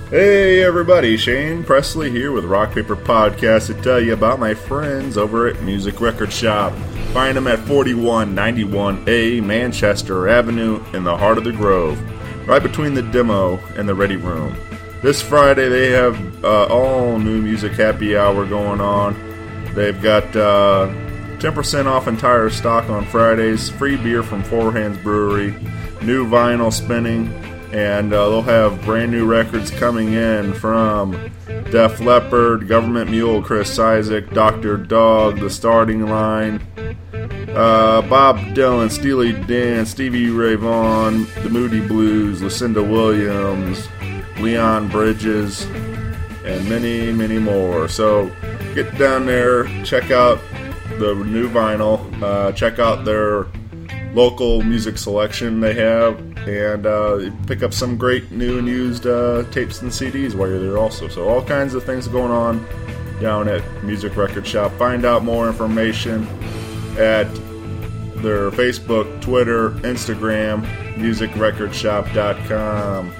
Hey everybody, Shane Presley here with Rock Paper Podcast to tell you about my friends over at Music Record Shop. Find them at 4191A Manchester Avenue in the heart of the Grove, right between the demo and the Ready Room. This Friday they have all new music happy hour going on. They've got 10% off entire stock on Fridays, free beer from Four Hands Brewery, new vinyl spinning, and they'll have brand new records coming in from Def Leppard, Government Mule, Chris Isaak, Dr. Dog, The Starting Line, Bob Dylan, Steely Dan, Stevie Ray Vaughan, The Moody Blues, Lucinda Williams, Leon Bridges, and many, many more. So get down there, check out the new vinyl, check out their local music selection they have, and pick up some great new and used tapes and CDs while you're there also. So all kinds of things going on down at Music Record Shop. Find out more information at their Facebook, Twitter, Instagram, musicrecordshop.com.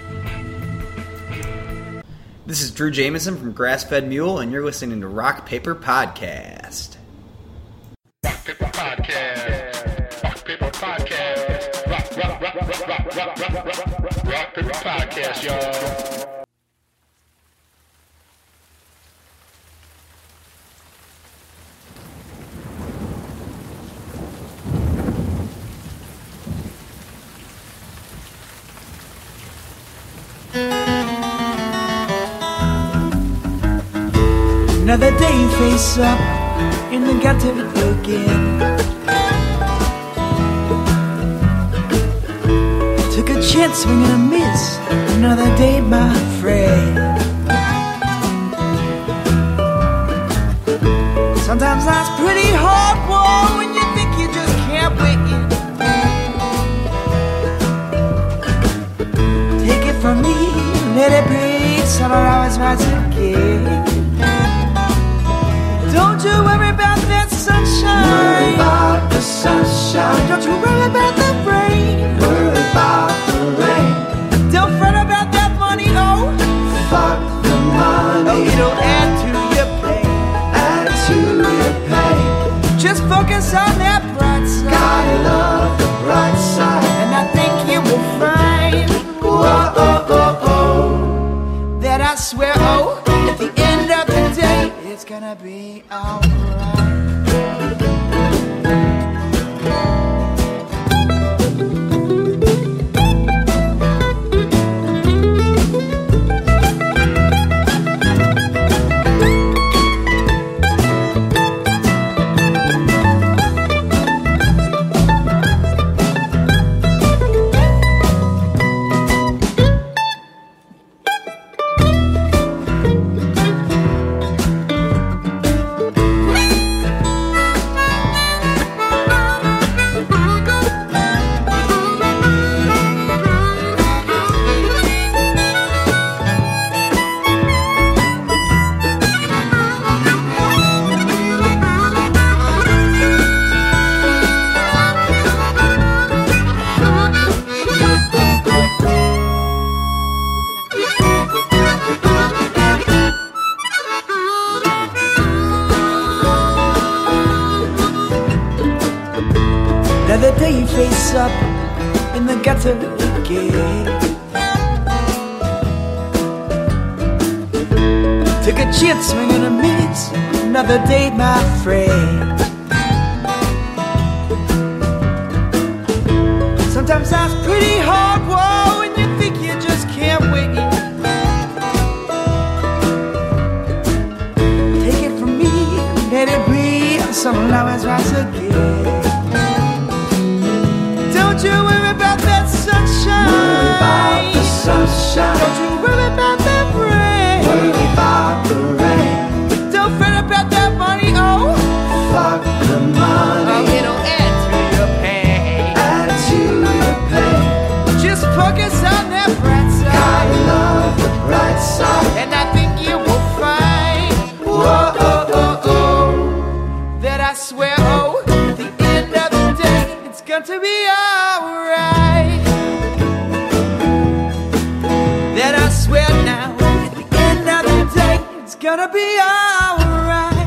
This is Drew Jameson from Grass-Fed Mule, and you're listening to Rock Paper Podcast. Rock Paper Podcast. Rock Paper Podcast. Rock Paper Podcast, y'all. Another day face up in the gutter again. Took a chance, swing and a miss. Another day, my friend. Sometimes life's pretty hard, whoa, when you think you just can't win. Take it from me, let it breathe, sun will always rise again. Don't you worry about that sunshine. Worry about the sunshine. Don't you worry about the rain. Worry about the rain. Don't fret about that money, oh. Fuck the money. Oh, it'll add to your pain. Add to your pain. Just focus on that bright side. Gotta love the bright side. And I think you will find, Whoa, oh, oh, oh. that I swear, oh, at the end of the day, it's gonna be alright. Another day you face up in the gutter again. Took a chance, swing and a miss. Another day, my friend. Sometimes life's pretty hard, whoa, and you think you just can't win. Take it from me, let it breathe, sun will always rise again. Don't you worry about that sunshine. Worry about the sunshine. Don't you worry about that rain. Worry about the rain. Don't fret about that money, oh. Fuck the money. Oh, it'll add to your pain. Add to your pain. Just focus on that bright side. Gotta love the bright side. And I think you will find, Whoa, oh, oh, oh. that I swear, oh, at the end of the day, it's going to be alright. That I swear now, gonna be alright.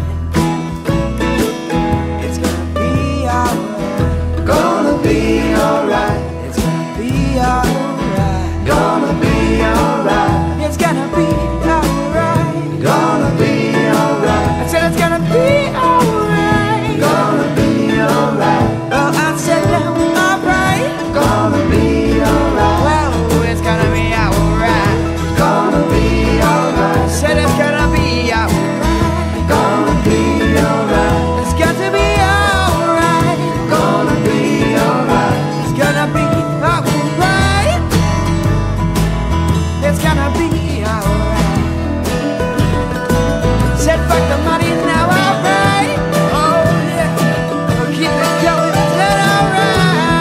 It's gonna be alright. Gonna be alright. It's gonna be alright. Gonna be alright. It's gonna be alright. Gonna be alright. I said it's gonna be alright. Gonna be alright. Oh, I said now, alright. Gonna be alright. Well, it's gonna be alright. Gonna be alright. Said it's gonna be alright. Gonna be alright. It's got to be alright. Gonna be alright. It's gonna be alright. It's gonna be alright. Said fuck the money now, alright. Oh yeah, we'll keep it going. Said alright.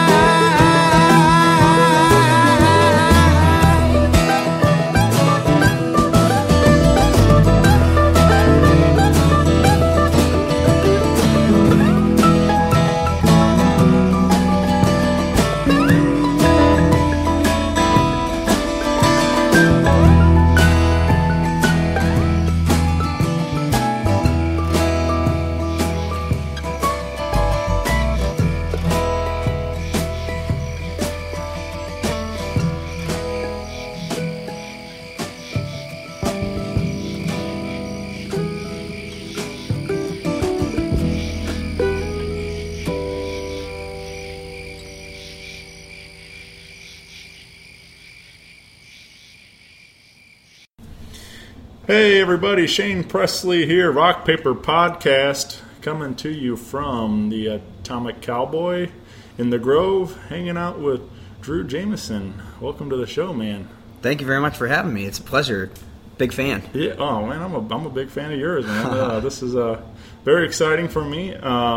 Hey everybody, Shane Presley here, Rock Paper Podcast, coming to you from the Atomic Cowboy in the Grove, hanging out with Drew Jameson. Welcome to the show, man. Thank you very much for having me. It's a pleasure. Big fan. Yeah, oh man, I'm a big fan of yours, man. This is very exciting for me.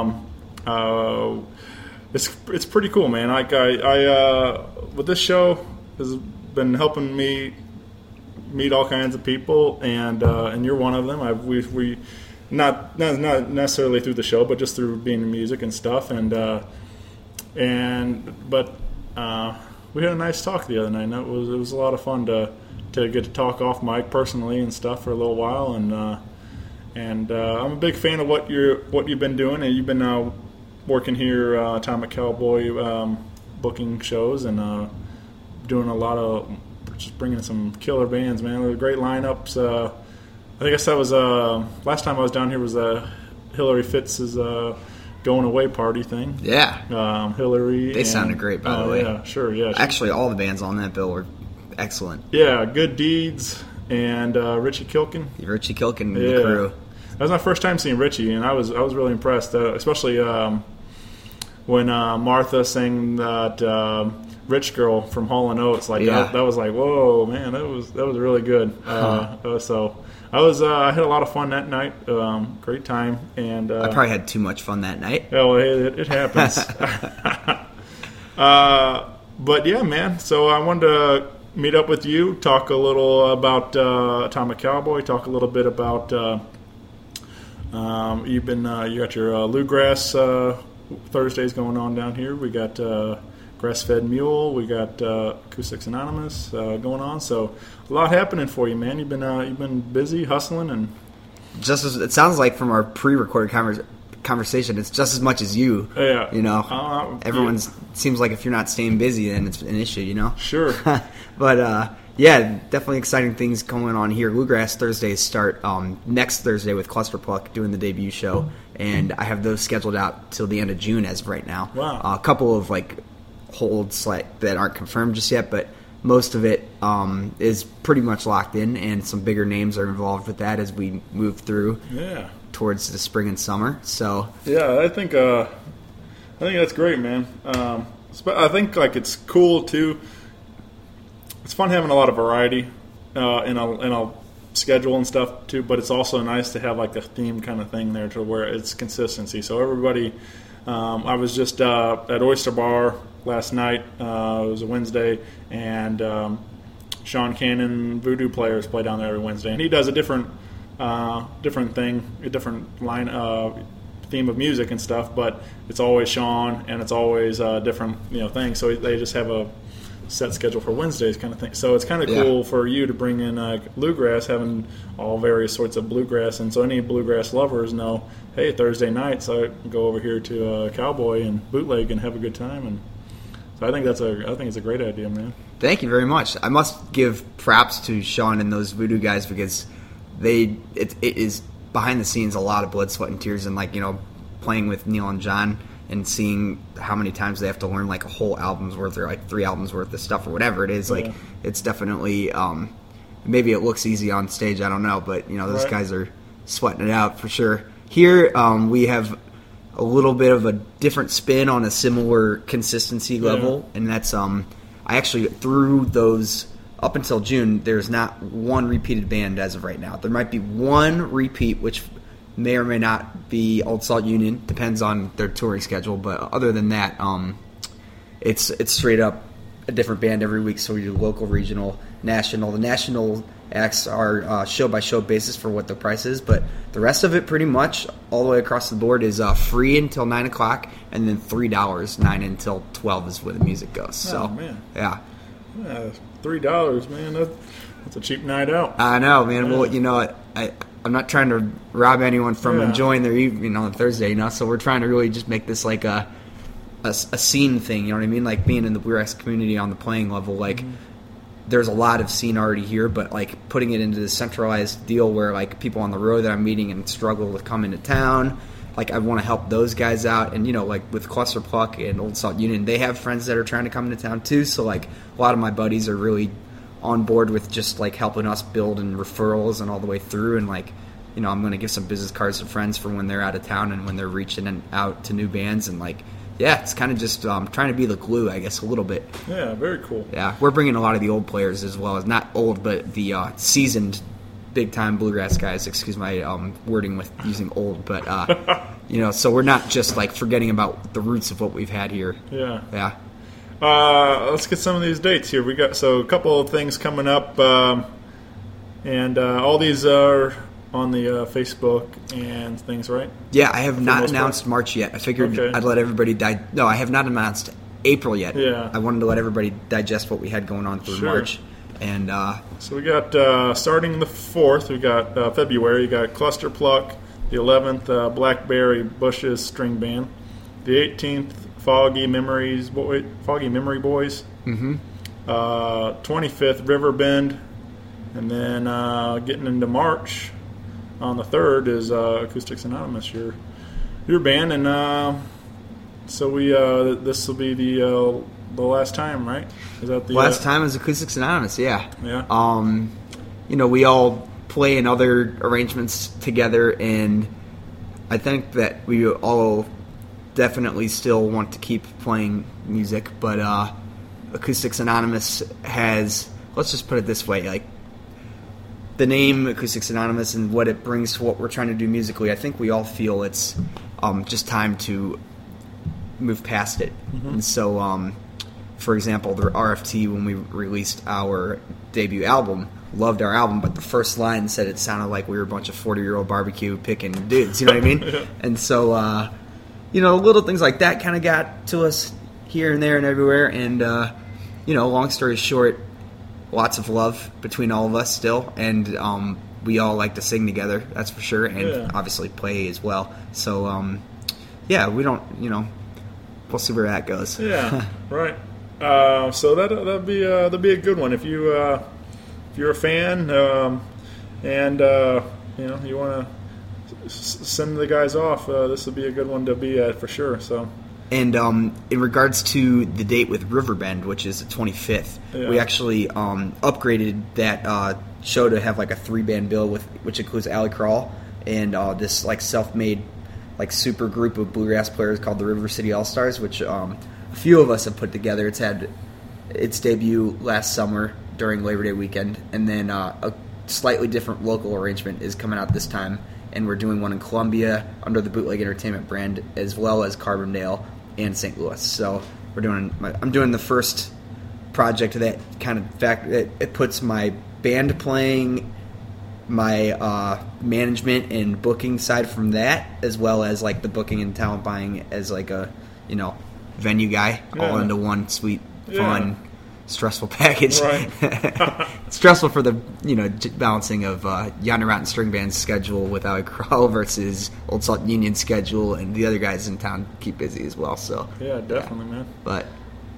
It's pretty cool, man. Like I with this show has been helping me meet all kinds of people, and you're one of them. We not necessarily through the show, but just through being in music and stuff. But we had a nice talk the other night. And it was a lot of fun to get to talk off mic personally and stuff for a little while. And I'm a big fan of what you've been doing, and you've been working here, Atomic Cowboy, booking shows and doing a lot of. Just bringing some killer bands, man. There were great lineups. I guess that was last time I was down here was Hillary Fitz's going away party thing. Yeah. Hillary. They sounded great, by the way. Yeah, sure. Yeah. Actually, all the bands on that bill were excellent. Yeah, Good Deeds and Richie Kilkin. Richie Kilkin and the crew. That was my first time seeing Richie, and I was really impressed, especially when Martha sang that. Rich Girl from Hall & Oates, like that was like, whoa, man, that was really good. So I had a lot of fun that night. Great time, and I probably had too much fun that night. Yeah, well, it happens. But yeah, man. So I wanted to meet up with you, talk a little about Atomic Cowboy, talk a little bit about you got your Bluegrass Thursdays going on down here. We got. Grass-Fed Mule, we got Acoustics Anonymous going on, so a lot happening for you, man. You've been busy hustling, and just as it sounds like from our pre-recorded conversation, it's just as much as you. Yeah, you know, everyone's seems like if you're not staying busy, then it's an issue, you know. Sure, but yeah, definitely exciting things going on here. Bluegrass Thursdays start next Thursday with Cluster Pluck doing the debut show, and I have those scheduled out till the end of June as of right now. Wow, a couple of holds that aren't confirmed just yet, but most of it is pretty much locked in, and some bigger names are involved with that as we move through towards the spring and summer. So yeah, I think that's great, man. I think it's cool too. It's fun having a lot of variety in a schedule and stuff too, but it's also nice to have a theme kind of thing there to where it's consistency. So everybody, I was just at Oyster Bar last night. It was a Wednesday, and Sean Cannon, Voodoo Players, play down there every Wednesday, and he does a different thing, a different line theme of music and stuff, but it's always Sean, and it's always different things. So they just have set schedule for Wednesdays kind of thing. So it's kind of Yeah. cool for you to bring in bluegrass, having all various sorts of bluegrass, and so any bluegrass lovers know, hey, Thursday nights I go over here to Cowboy and Bootleg and have a good time. And so I think it's a great idea, man. Thank you very much. I must give props to Sean and those Voodoo guys because it is behind the scenes a lot of blood, sweat, and tears, and playing with Neil and John and seeing how many times they have to learn like a whole album's worth or like 3 albums worth of stuff or whatever it is. Like it's definitely maybe it looks easy on stage, I don't know, but those Right. guys are sweating it out for sure. Here we have a little bit of a different spin on a similar consistency level, and that's I actually through those up until June there's not one repeated band as of right now. There might be one repeat which may or may not be Old Salt Union, depends on their touring schedule, but other than that it's straight up a different band every week. So we do local, regional, national. The national acts are show by show basis for what the price is, but the rest of it pretty much all the way across the board is free until 9 o'clock, and then $3 9 until 12 is where the music goes. So man. yeah, $3, man. That's a cheap night out. I know, man. Well, I'm not trying to rob anyone from Yeah. enjoying their evening on Thursday, so we're trying to really just make this like a scene thing, you know what I mean? Like being in the bluegrass community on the playing level, like there's a lot of scene already here, but like putting it into this centralized deal where like people on the road that I'm meeting and struggle to come into town, like I want to help those guys out. And like with Cluster Pluck and Old Salt Union, they have friends that are trying to come into town too, so like a lot of my buddies are really on board with just like helping us build and referrals and all the way through. And like I'm going to give some business cards to friends for when they're out of town and when they're reaching out to new bands. And like it's kind of just trying to be the glue, I guess, a little bit. Yeah, very cool. Yeah, we're bringing a lot of the old players as well as not old, but the seasoned big time bluegrass guys. Excuse my wording with using old, but so we're not just like forgetting about the roots of what we've had here. Yeah. Let's get some of these dates here. We got a couple of things coming up, and all these are on the Facebook and things, right? Yeah, I have not most announced part. March yet. I figured Okay. I'd let everybody No, I have not announced April yet. Yeah. I wanted to let everybody digest what we had going on through Sure. March. And So we got starting the 4th. We got February. You got Cluster Pluck. The 11th, Blackberry Bushes String Band. The 18th, Foggy Memory Boys. Mm-hmm. 25th, River Bend, and then getting into March on the 3rd is Acoustics Anonymous, your band, and so we this will be the last time, right? Is that the last time is Acoustics Anonymous, yeah. Yeah. We all play in other arrangements together, and I think that we all definitely still want to keep playing music, but Acoustics Anonymous has, let's just put it this way, like the name Acoustics Anonymous and what it brings to what we're trying to do musically, I think we all feel it's just time to move past it. Mm-hmm. And so, for example, the RFT, when we released our debut album, loved our album, but the first line said it sounded like we were a bunch of 40-year-old barbecue picking dudes, you know what I mean? Yeah. And so, little things like that kind of got to us here and there and everywhere, and, long story short, lots of love between all of us still, and we all like to sing together, that's for sure, and obviously play as well. So, we don't, we'll see where that goes. Yeah, right. So that'll be a good one if you're a fan, and you want to send the guys off. This will be a good one to be at for sure. So. And in regards to the date with Riverbend, which is the 25th, we actually upgraded that show to have like a 3-band bill which includes Alley Crawl and this like self-made like super group of bluegrass players called the River City All Stars, which a few of us have put together. It's had its debut last summer during Labor Day weekend, and then a slightly different local arrangement is coming out this time, and we're doing one in Columbia under the Bootleg Entertainment brand, as well as Carbondale and St. Louis. So I'm doing the first project that kind of fact it puts my band playing, my management and booking side from that, as well as like the booking and talent buying as like a venue guy, all into one sweet fun stressful package. Right. Stressful for the balancing of Yonder Mountain String Band's schedule with Allie Crow versus Old Salt Union's schedule, and the other guys in town keep busy as well. So Yeah, definitely, man. but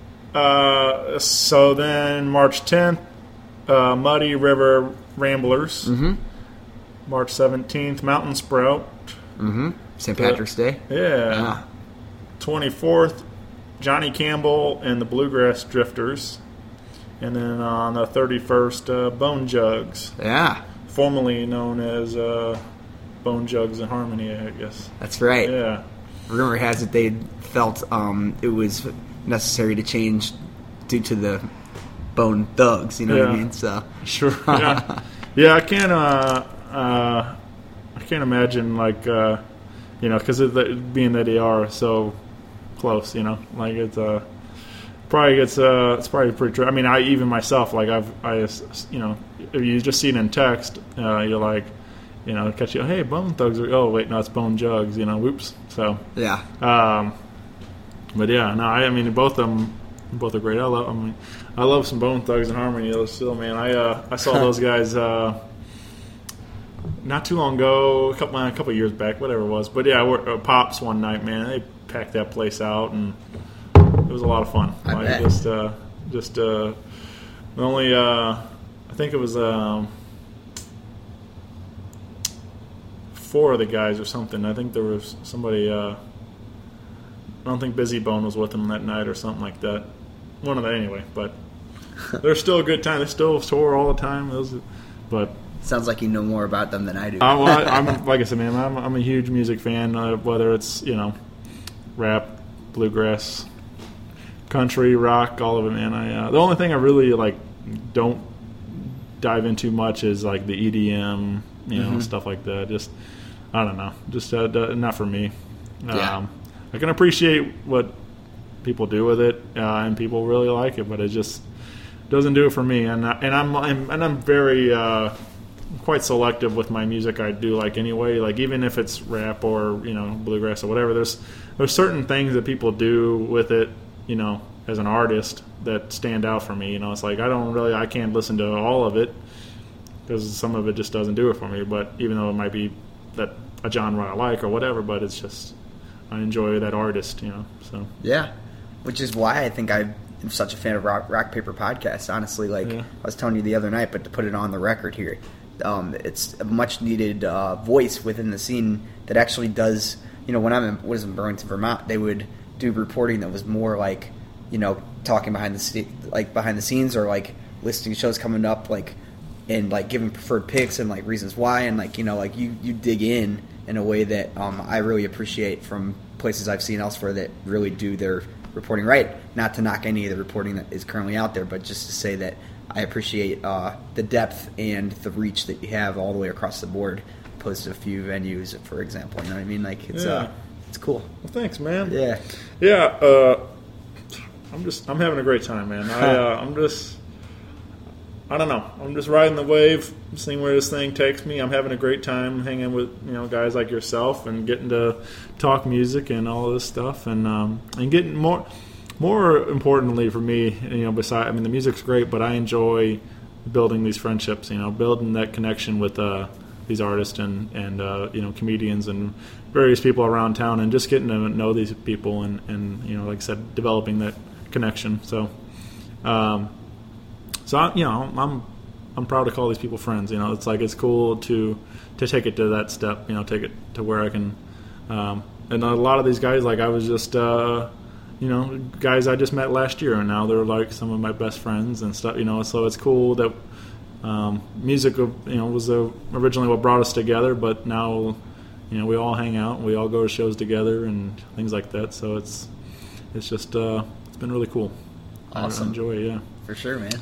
So then March 10th, Muddy River Ramblers. Mm-hmm. March 17th, Mountain Sprout. St. Patrick's Day. Yeah. 24th, Johnny Campbell and the Bluegrass Drifters. And then on the 31st, Bone Jugs, Yeah, formerly known as Bone Jugs and Harmony, I guess. that's right. Yeah. Rumor has it they felt it was necessary to change due to the Bone Thugs. You know what I Yeah. mean? So Sure. Yeah. Yeah, I can't imagine, like, because being that they are so close, like it's it's probably pretty true. I mean, I even myself, like if you just see it in text, you're like, catch you, hey, Bone Thugs, oh wait, no, it's Bone Jugs, whoops. So, yeah, but yeah, no, I mean, both of them, both are great. I love some Bone Thugs and Harmony. Still, man, I saw those guys not too long ago, a couple years back, whatever it was. But yeah, we're Pops one night, man. They packed that place out, and it was a lot of fun. I bet. The only I think it was 4 of the guys or something. I think there was somebody. I don't think Busy Bone was with them that night or something like that. One of them anyway, but they're still a good time. They still tour all the time. But sounds like you know more about them than I do. I'm like I said, man. I'm a huge music fan. Whether it's rap, bluegrass, country, rock, all of it, man. The only thing I really don't dive into much is like the EDM, stuff like that. Just I don't know, just not for me. Yeah. I can appreciate what people do with it, and people really like it, but it just doesn't do it for me. And I'm very quite selective with my music I do like anyway. Like even if it's rap or bluegrass or whatever, there's certain things that people do with it, as an artist that stand out for me. It's like I can't listen to all of it because some of it just doesn't do it for me. But even though it might be that a genre I like or whatever, but it's just I enjoy that artist, So Yeah, which is why I think I'm such a fan of Rock Paper Podcast. Honestly, I was telling you the other night, but to put it on the record here, it's a much needed voice within the scene that actually does. When I was in Burlington, Vermont, they would do reporting that was more like, talking behind the scenes, or like listing shows coming up, and giving preferred picks and reasons why, and you dig in a way that I really appreciate from places I've seen elsewhere that really do their reporting right. Not to knock any of the reporting that is currently out there, but just to say that I appreciate the depth and the reach that you have all the way across the board, opposed to a few venues, for example. You know what I mean? It's cool. Well, thanks, man. Yeah. Yeah. I'm having a great time, man. I don't know. I'm just riding the wave, seeing where this thing takes me. I'm having a great time hanging with guys like yourself and getting to talk music and all this stuff, and getting more importantly for me, the music's great, but I enjoy building these friendships. Building that connection with these artists and comedians and various people around town, and just getting to know these people and like I said, developing that connection. So. So I'm proud to call these people friends. It's cool to take it to that step. Take it to where I can. And a lot of these guys, I was just guys I just met last year, and now they're some of my best friends and stuff. So it's cool that music was originally what brought us together, but now we all hang out, and we all go to shows together and things like that. So it's just it's been really cool. Awesome. I enjoy it. Yeah, For sure, man.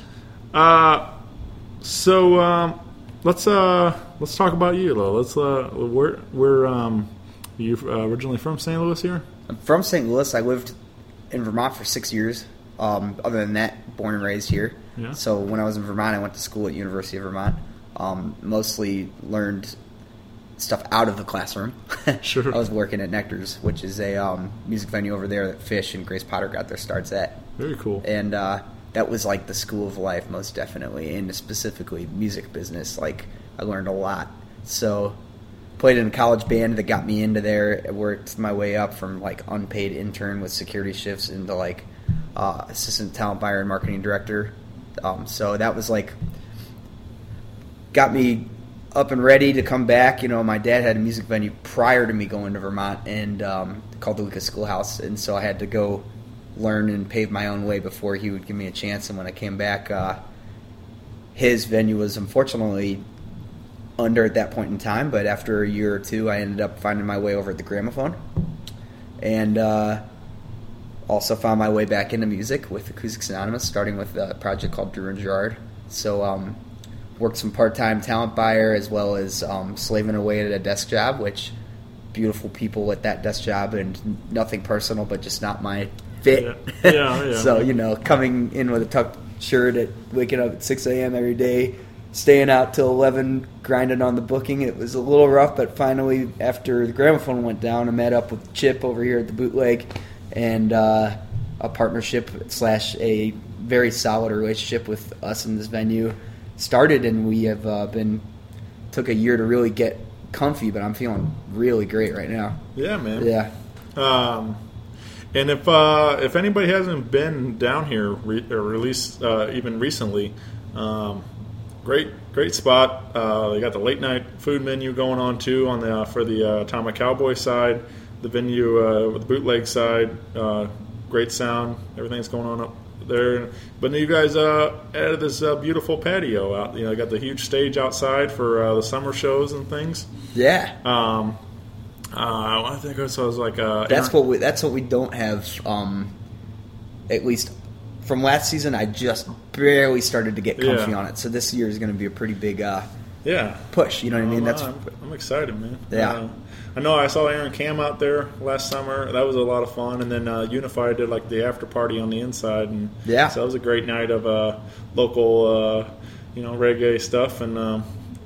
So let's talk about you, though. Where you originally from St. Louis here? I'm from St. Louis. I lived in Vermont for 6 years. Other than that, born and raised here. Yeah. So when I was in Vermont, I went to school at University of Vermont. Mostly learned stuff out of the classroom. Sure. I was working at Nectar's, which is a music venue over there that Fish and Grace Potter got their starts at. Very cool. And that was like the school of life, most definitely, and specifically music business. Like, I learned a lot. So, played in a college band that got me into there. I worked my way up from like unpaid intern with security shifts into like assistant talent buyer and marketing director. So that was like, got me up and ready to come back. You know, my dad had a music venue prior to me going to Vermont, and called the Lucas Schoolhouse, and so I had to go learn and pave my own way before he would give me a chance. And when I came back, his venue was unfortunately under at that point in time, but after a year or two, I ended up finding my way over at the Gramophone, and also found my way back into music with Acoustics Anonymous, starting with a project called Drew and Gerard. So worked some part-time talent buyer as well as slaving away at a desk job, which beautiful people at that desk job, and nothing personal, but just not my fit. Yeah. So, you know, coming in with a tucked shirt, waking up at 6 a.m. every day, staying out till 11, grinding on the booking. It was a little rough, but finally, after the Gramophone went down, I met up with Chip over here at the Bootleg, and a partnership / a very solid relationship with us in this venue started, and we have took a year to really get comfy, but I'm feeling really great right now. Yeah, man. Yeah. And if anybody hasn't been down here or at least even recently, great spot. They got the late night food menu going on too on the for the Atomic Cowboy side, the venue with the Bootleg side. Great sound, everything's going on up there. But then you guys added this beautiful patio out. You know, got the huge stage outside for the summer shows and things. Yeah. I think it was like that's what we don't have. At least from last season, I just barely started to get comfy on it. So this year is going to be a pretty big push. You know what I mean? I'm excited, man. Yeah. I know I saw Aaron Cam out there last summer. That was a lot of fun. And then Unified did like the after party on the inside, and so that was a great night of local, reggae stuff. And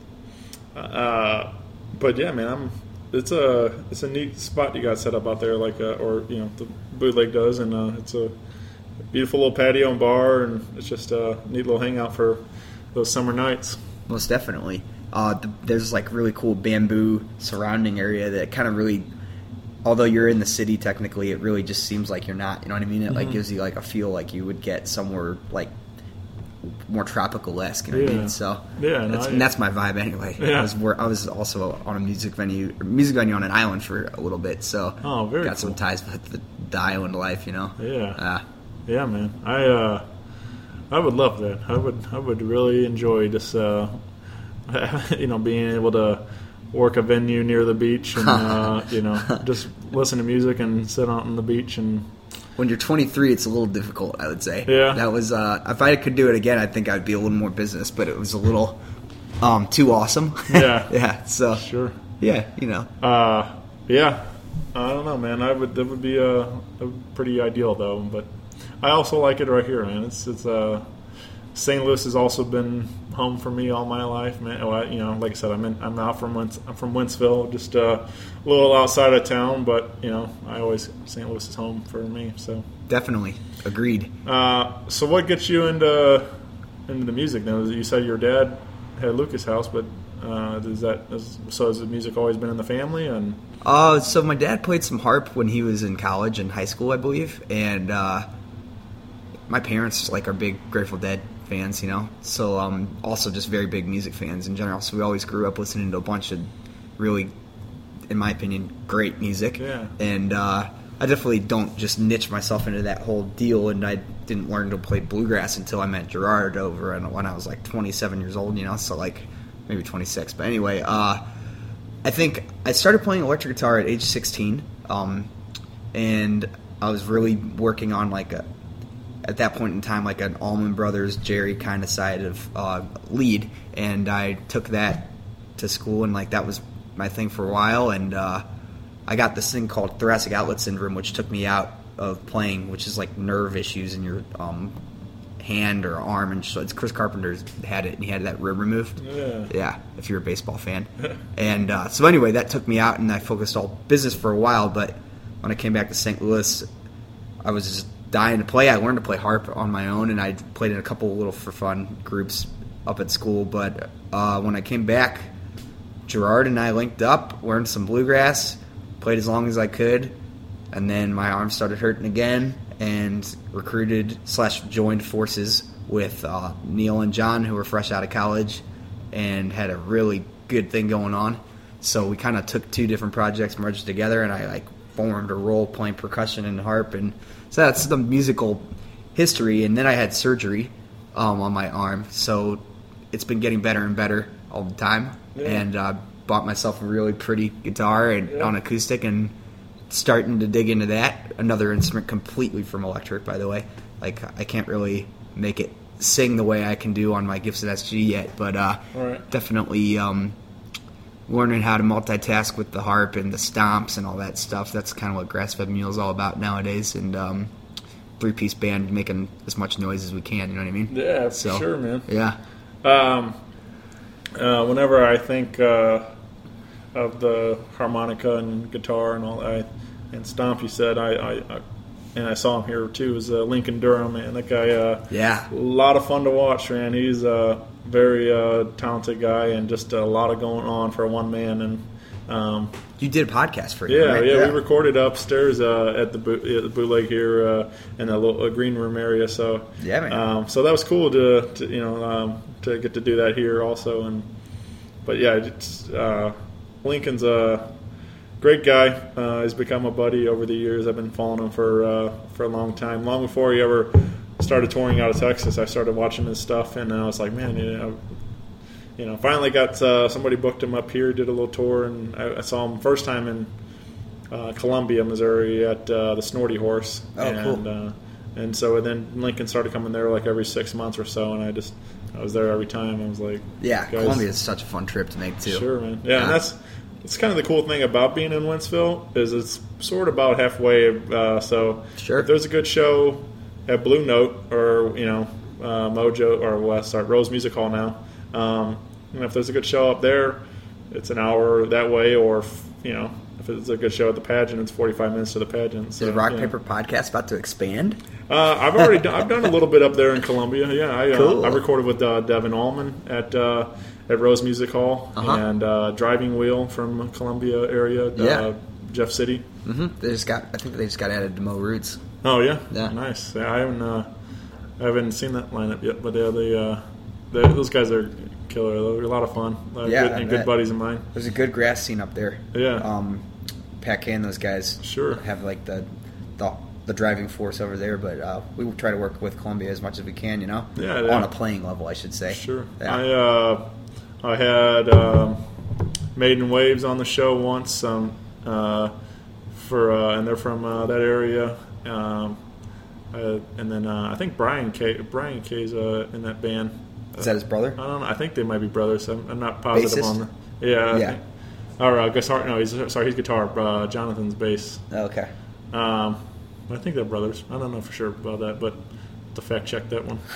but yeah, man, it's a neat spot you got set up out there, like the Bootleg does, and it's a beautiful little patio and bar, and it's just a neat little hangout for those summer nights. Most definitely. There's like really cool bamboo surrounding area that kind of really, although you're in the city technically, it really just seems like you're not. You know what I mean? It like gives you like a feel like you would get somewhere like more tropical-esque. You know what I mean? So that's my vibe anyway. Yeah. I was also on a music venue on an island for a little bit, so very got some ties with the island life. You know? Yeah. Yeah, man. I would love that. I would really enjoy this. Being able to work a venue near the beach and just listen to music and sit out on the beach. And when you're 23, it's a little difficult, I would say. Yeah, that was if I could do it again, I think I'd be a little more business, but it was a little too awesome. Yeah, yeah. So sure. Yeah, Yeah, I don't know, man. That would be a pretty ideal though. But I also like it right here, man. It's St. Louis has also been home for me all my life, man. Well, like I said, I'm from Wentzville, just a little outside of town, but St. Louis is home for me. So definitely agreed. So what gets you into the music now? You said your dad had Lucas House, but has the music always been in the family? And so my dad played some harp when he was in college and high school, I believe, and my parents are big Grateful Dead fans, so also just very big music fans in general. So we always grew up listening to a bunch of really, in my opinion, great music. Yeah. And I definitely don't just niche myself into that whole deal. And I didn't learn to play bluegrass until I met Gerard when I was 27 years old. So maybe 26. But anyway, I think I started playing electric guitar at age 16, and I was really working on at that point in time, an Allman Brothers, Jerry kind of side of lead, and I took that to school, and that was my thing for a while, and I got this thing called thoracic outlet syndrome, which took me out of playing, which is nerve issues in your hand or arm, and so it's Chris Carpenter's had it, and he had that rib removed. Yeah, if you're a baseball fan. And so anyway, that took me out, and I focused all business for a while, but when I came back to St. Louis, I was just dying to play. I learned to play harp on my own, and I played in a couple little for fun groups up at school. But when I came back, Gerard and I linked up, learned some bluegrass, played as long as I could, and then my arm started hurting again, and recruited/joined forces with Neil and John, who were fresh out of college, and had a really good thing going on. So we kind of took two different projects, merged together, and I formed a role playing percussion and harp, and so that's the musical history. And then I had surgery on my arm, so it's been getting better and better all the time. And bought myself a really pretty guitar and on acoustic, and starting to dig into that. Another instrument completely from electric, by the way. Like, I can't really make it sing the way I can do on my Gibson SG yet, but definitely learning how to multitask with the harp and the stomps and all that stuff. That's kind of what Grass-Fed Mule is all about nowadays. And three-piece band making as much noise as we can, you know what I mean? Yeah, for sure, man. Yeah. Whenever I think of the harmonica and guitar and all that, and stomp, you said, and I saw him here too, is Lincoln Durham, man. That guy, a lot of fun to watch, man. He's a very talented guy, and just a lot of going on for one man. And you did a podcast for him, right? Yeah, we recorded upstairs at the bootleg here in the little green room area. So yeah, man. So that was cool to get to do that here also. But yeah, Lincoln's a great guy. He's become a buddy over the years. I've been following him for a long time. Long before he ever started touring out of Texas, I started watching his stuff, and I was like, man, finally got somebody booked him up here, did a little tour, and I saw him first time in Columbia, Missouri at the Snorty Horse. Cool. And so then Lincoln started coming there like every 6 months or so, and I was there every time. I was like, Columbia is such a fun trip to make too. Sure, man. Yeah, and that's kind of the cool thing about being in Wentzville, is it's sort of about halfway. So if there's a good show at Blue Note or Mojo or Rose Music Hall now, if there's a good show up there, it's an hour that way, or if it's a good show at the pageant, it's 45 minutes to the pageant. So, is Rock Paper Podcast about to expand? I've done a little bit up there in Columbia. Yeah, cool. I recorded with Devin Allman at Rose Music Hall, and Driving Wheel from Columbia area, Jeff City. Mm-hmm. I think they just got added to Mo Roots. Oh yeah, nice. Yeah, I haven't seen that lineup yet, but those guys are killer. They're a lot of fun. Good buddies of mine. There's a good grass scene up there. Yeah. Pat K and those guys have like the driving force over there, but we try to work with Columbia as much as we can, on a playing level, I should say. Sure. Yeah. I had Maiden Waves on the show once, and they're from that area. And then I think Brian K's in that band. Is that his brother? I don't know. I think they might be brothers. I'm not positive Bassist? on that. Yeah. Or guitar. No, he's guitar. Jonathan's bass. Okay. I think they're brothers. I don't know for sure about that, but to fact check that one.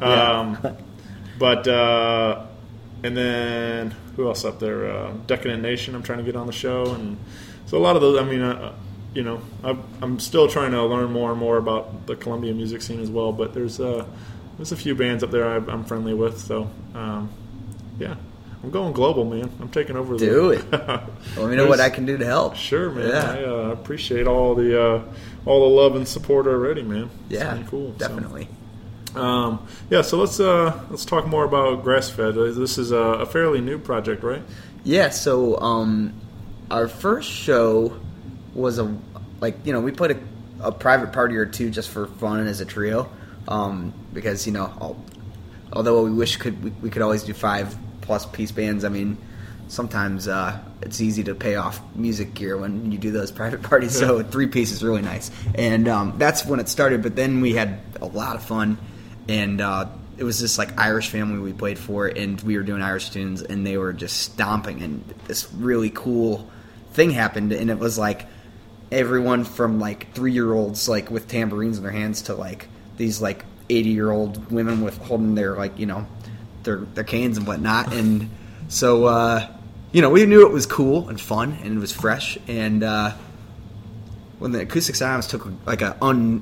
And then who else up there? Decadent Nation. I'm trying to get on the show, and so a lot of those. I mean, I'm still trying to learn more and more about the Columbia music scene as well. But there's a few bands up there I'm friendly with. So yeah. I'm going global, man. I'm taking over. Do it. Let me know what I can do to help. Sure, man. Yeah. I appreciate all the love and support already, man. Yeah, it's cool. Definitely. So let's talk more about Grass-Fed. This is a fairly new project, right? Yeah. So our first show was we put a private party or two just for fun as a trio, because although we wish we could always do 5+ piece bands. I mean, sometimes it's easy to pay off music gear when you do those private parties. So 3-piece is really nice, and that's when it started. But then we had a lot of fun, and it was this like Irish family we played for, and we were doing Irish tunes, and they were just stomping, and this really cool thing happened, and it was like everyone from like 3-year-olds like with tambourines in their hands to like these like 80-year-old women with holding their like their canes and whatnot, and so we knew it was cool and fun and it was fresh, and when the Acoustic Sounds took like a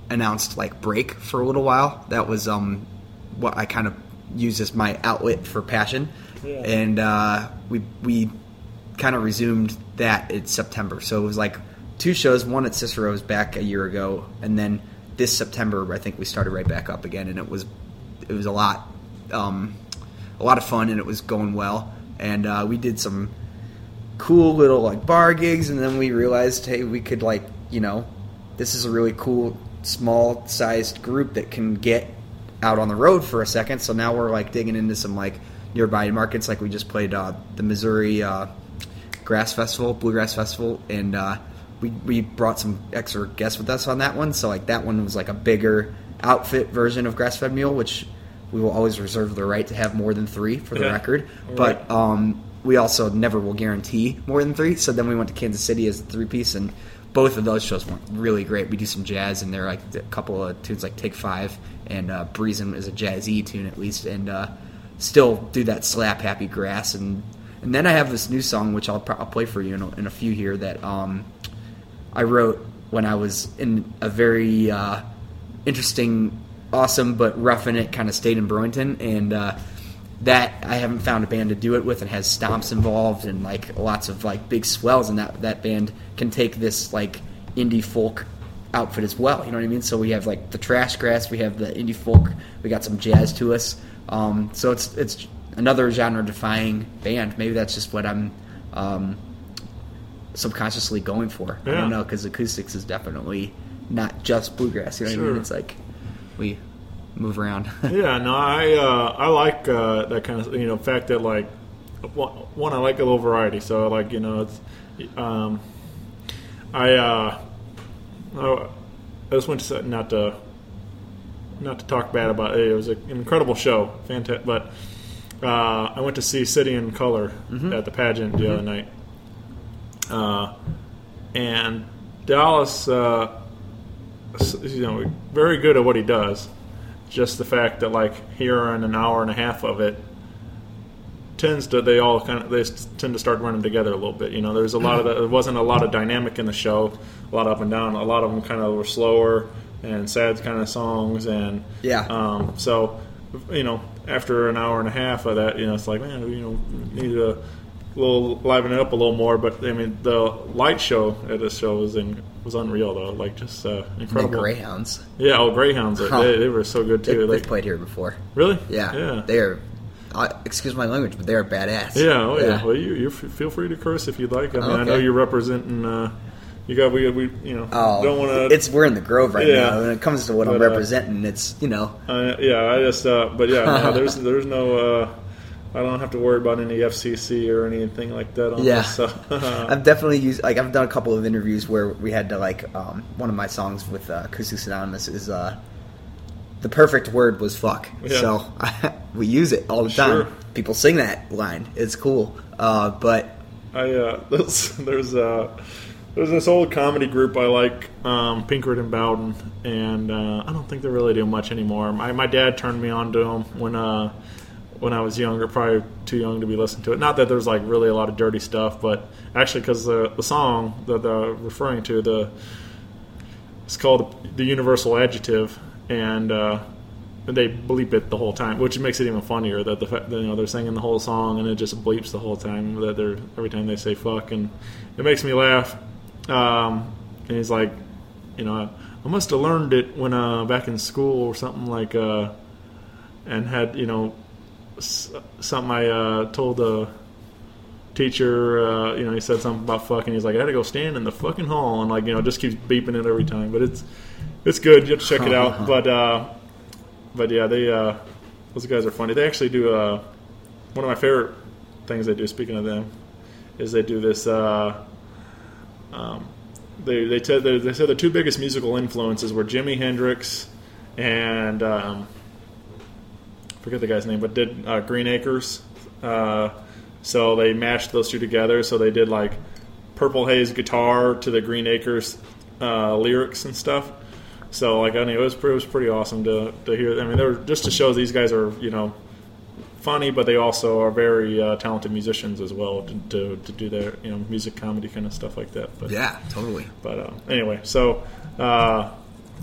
announced like break for a little while. That was what I kind of used as my outlet for passion, and we kind of resumed that in September. So it was like 2 shows, one at Cicero's back a year ago, and then this September I think we started right back up again, and it was a lot of fun, and it was going well, and we did some cool little like bar gigs, and then we realized, hey, we could like, you know, this is a really cool small sized group that can get out on the road for a second. So now we're like digging into some like nearby markets. Like we just played the Missouri Bluegrass Festival, and we brought some extra guests with us on that one. So like that one was like a bigger outfit version of Grass Fed Mule, which we will always reserve the right to have more than 3 for the record. Right. But we also never will guarantee more than 3. So then we went to Kansas City as a 3-piece, and both of those shows went really great. We do some jazz in there, like a couple of tunes like Take 5 and Breezin' is a jazzy tune at least, and still do that slap Happy Grass. And then I have this new song, which I'll play for you in a few here, that I wrote when I was in a very interesting, awesome, but roughing it kind of state in Burlington, and that I haven't found a band to do it with, and has stomps involved and like lots of like big swells, and that band can take this like indie folk outfit as well, you know what I mean? So we have like the Trash Grass, we have the indie folk, we got some jazz to us, so it's another genre defying band. Maybe that's just what I'm subconsciously going for. I don't know, because acoustics is definitely not just bluegrass, you know what I mean? It's like we move around. I like that kind of, you know, fact that like one, I like a little variety. So like, you know, it's I just went to, not to talk bad about it. It was an incredible show, fantastic. But I went to see City in Color at the pageant the other night, and Dallas, you know, very good at what he does. Just the fact that like here in an hour and a half of it they tend to start running together a little bit. You know, there's a lot of there wasn't a lot of dynamic in the show, a lot up and down. A lot of them kind of were slower and sad kind of songs, and so you know, after an hour and a half of that, you know, it's like, man, you know, need to liven it up a little more. But I mean, the light show at this show was unreal though, like just incredible. The Greyhounds. Yeah, Greyhounds. They were so good too. They've played here before. Really? Yeah. They are. Excuse my language, but they are badass. Yeah. Well, you feel free to curse if you'd like. I mean, I know you're representing. We you know, don't want to. We're in the Grove right now. When it comes to what I'm representing, it's, you know. I just. But yeah, no, there's no. I don't have to worry about any FCC or anything like that on this. So. I've definitely used, like, I've done a couple of interviews where we had to, like, one of my songs with Acoustics Anonymous is, the perfect word was fuck. Yeah. So we use it all the time. Sure. People sing that line. It's cool. But there's this old comedy group I like, Pinkert and Bowden, and I don't think they really do much anymore. My dad turned me on to them when I was younger, probably too young to be listening to it. Not that there's like really a lot of dirty stuff, but actually because the song that they're referring to, it's called The Universal Adjective, and they bleep it the whole time, which makes it even funnier that the fact that, you know, they're singing the whole song and it just bleeps the whole time, that every time they say fuck, and it makes me laugh. And he's like, you know, I must have learned it when back in school or something, like, and had, you know, something I told the teacher, you know, he said something about fucking. He's like, I had to go stand in the fucking hall, and like, you know, just keeps beeping it every time. But it's good. You have to check it out. But yeah, those guys are funny. They actually do one of my favorite things they do. Speaking of them, is they do this. They said the two biggest musical influences were Jimi Hendrix and forget the guy's name, but did Green Acres. So they mashed those two together. So they did like Purple Haze guitar to the Green Acres lyrics and stuff. So like, I mean, it was pretty awesome to hear. I mean, they were just to show these guys are, you know, funny, but they also are very talented musicians as well to do their, you know, music comedy kind of stuff like that. But yeah, totally. But anyway, so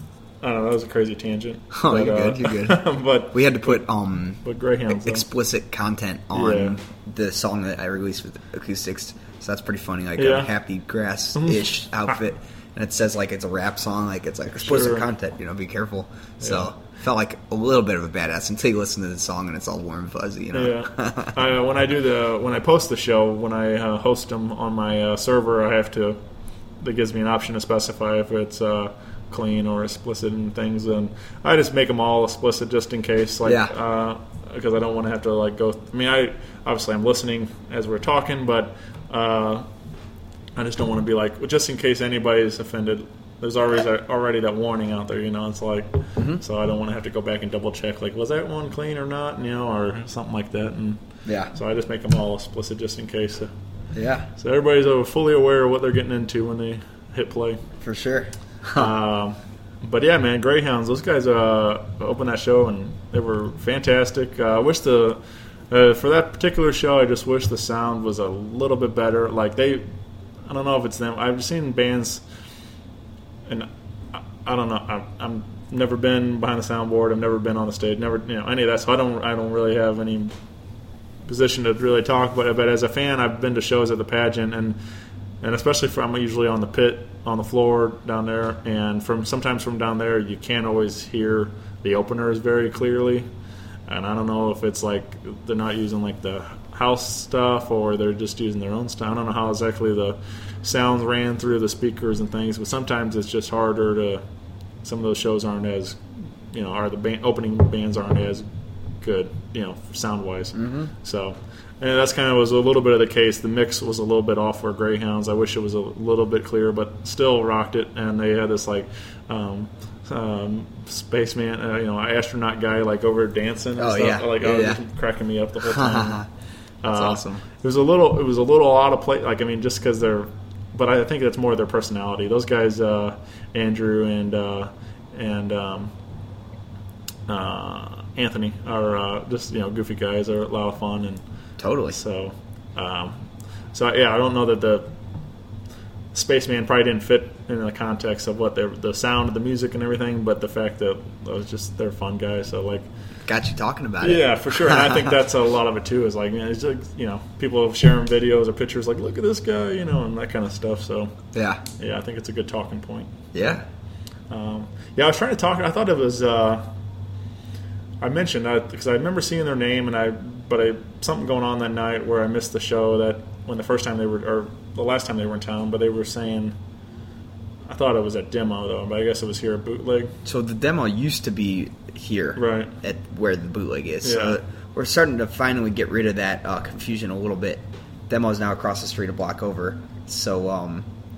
I don't know. That was a crazy tangent. Oh, you're good. You're good. But We had to put Greyhounds, though. explicit content on Yeah. the song that I released with acoustics, so that's pretty funny. Like Yeah. a happy grass-ish outfit, and it says like it's a rap song, like it's like explicit Sure. content. Be careful. So Yeah. felt like a little bit of a badass until you listen to the song and it's all warm and fuzzy. Yeah. When I post the show, when I host them on my server, I have to. That gives me an option to specify if it's clean or explicit and things, and I just make them all explicit just in case, like, because I don't want to have to like go. I mean, obviously I'm listening as we're talking, but I just don't want to be like, just in case anybody's offended. There's already that warning out there, It's like, so I don't want to have to go back and double check, like, was that one clean or not, or something like that, and so I just make them all explicit just in case. So everybody's fully aware of what they're getting into when they hit play. For sure. But yeah, man, Greyhounds, those guys opened that show and they were fantastic. I wish for that particular show, I just wish the sound was a little bit better. Like I don't know if it's them. I've seen bands, and I don't know. I'm never been behind the soundboard. I've never been on the stage. Never, any of that. So I don't really have any position to really talk. But as a fan, I've been to shows at the pageant, and especially I'm usually on the pit, on the floor down there, and sometimes from down there you can't always hear the openers very clearly, and I don't know if it's like they're not using like the house stuff or they're just using their own stuff. I don't know how exactly the sounds ran through the speakers and things, but sometimes it's just harder to. Some of those shows aren't as, or the opening bands aren't as good, sound wise. So. And that's kind of was a little bit of the case. The mix was a little bit off for Greyhounds. I wish it was a little bit clearer, but still rocked it. And they had this like spaceman, astronaut guy like over dancing and stuff. Just cracking me up the whole time. That's awesome. It was a little out of place. Like just because they're, but I think that's more their personality. Those guys, Andrew and Anthony, are just goofy guys. Are a lot of fun and. Totally. So yeah, I don't know that the Spaceman probably didn't fit in the context of what the sound of the music and everything, but the fact that they're fun guys. So like, got you talking about it. Yeah, for sure. And I think that's a lot of it too. Is like, it's like people sharing videos or pictures like, look at this guy, and that kind of stuff. So yeah, I think it's a good talking point. Yeah. I was trying to talk. I thought it was. I mentioned because I remember seeing their name, but something going on that night where I missed the show. That when the first time or the last time they were in town, but they were saying. I thought it was at Demo though, but I guess it was here at Bootleg. So the Demo used to be here, right at where the Bootleg is. Yeah. So we're starting to finally get rid of that confusion a little bit. Demo is now across the street, a block over. So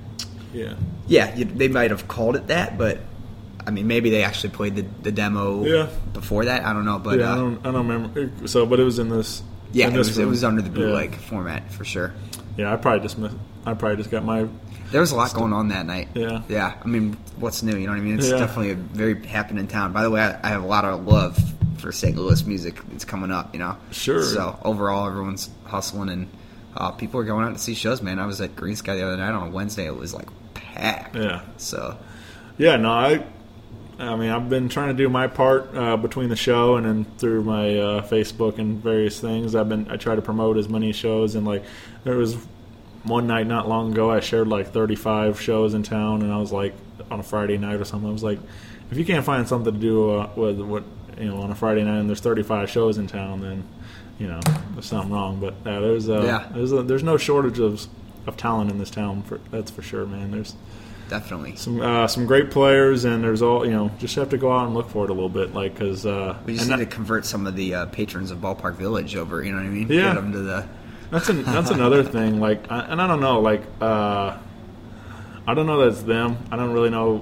they might have called it that, but. I mean, maybe they actually played the demo before that. I don't know, but I don't remember. So, but it was in this. Yeah, in it was under the bootleg format for sure. Yeah, I probably just got my. There was a lot going on that night. Yeah. I mean, what's new? You know what I mean? It's definitely a very happening town. By the way, I have a lot of love for St. Louis music. It's coming up, Sure. So overall, everyone's hustling and people are going out to see shows. Man, I was at Green Sky the other night on a Wednesday. It was like packed. Yeah. So. Yeah. No, I mean, I've been trying to do my part between the show and then through my Facebook and various things. I try to promote as many shows, and like there was one night not long ago I shared like 35 shows in town, and I was like on a Friday night or something. I was like, if you can't find something to do with what on a Friday night and there's 35 shows in town, then there's something wrong. But there's no shortage of talent in this town. That's for sure, man. There's. Definitely some great players, and there's all just have to go out and look for it a little bit, like because we just need to convert some of the patrons of Ballpark Village over. You know what I mean? Yeah, get them to the. That's another thing. Like, and I don't know. Like, I don't know that's them. I don't really know.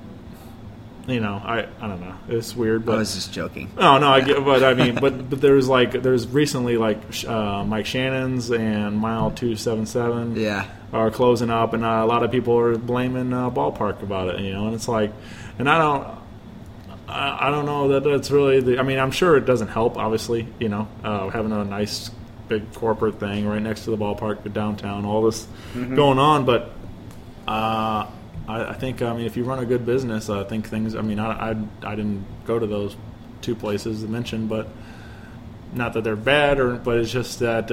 I don't know. It's weird. But I was just joking. Oh no, I get. But I mean, but there's recently Mike Shannon's and Mile 277. Yeah. Are closing up, and a lot of people are blaming Ballpark about it. And it's like, and I don't know that that's really. I mean, I'm sure it doesn't help. Obviously, having a nice big corporate thing right next to the ballpark, the downtown, all this going on, but. I think, I mean, if you run a good business, I think things, I mean, I didn't go to those two places I mentioned, but not that they're bad, but it's just that,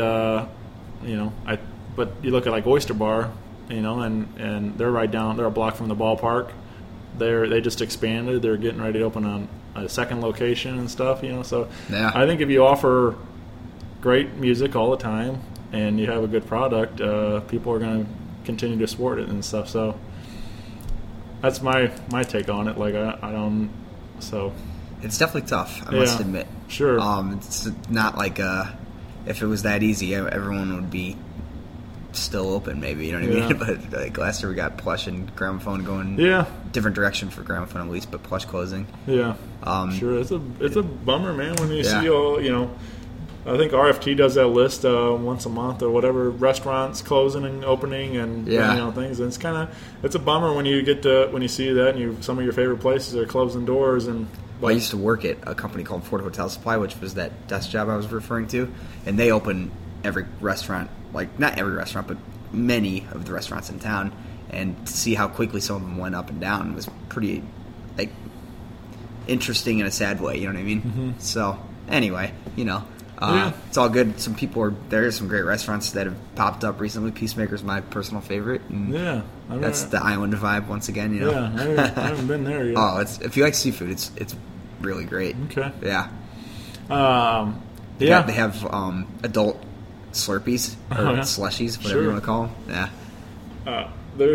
but you look at like Oyster Bar, and they're right down, they're a block from the ballpark. They just expanded. They're getting ready to open on a second location and stuff, so Yeah. I think if you offer great music all the time and you have a good product, people are going to continue to support it and stuff. So that's my take on it. Like I don't. So It's definitely tough, I must admit. Sure. It's not like if it was that easy, everyone would be still open, maybe. You know what I mean? But like last year, we got Plush and Gramophone going different direction for Gramophone at least, but Plush closing. Yeah. Sure. It's a bummer, man, when you Yeah. see all I think RFT does that list once a month or whatever, restaurants closing and opening and things. And it's a bummer when you see that and some of your favorite places are closing doors. And Well, I used to work at a company called Ford Hotel Supply, which was that desk job I was referring to, and they open every restaurant, like not every restaurant, but many of the restaurants in town. And to see how quickly some of them went up and down was pretty, like, interesting in a sad way. You know what I mean? Mm-hmm. So anyway, it's all good. There's some great restaurants that have popped up recently. Peacemaker's my personal favorite. And that's the island vibe once again. Yeah, I haven't been there yet. Oh, if you like seafood, it's really great. Okay. Yeah. They have adult Slurpees or slushies, whatever you want to call them. Yeah.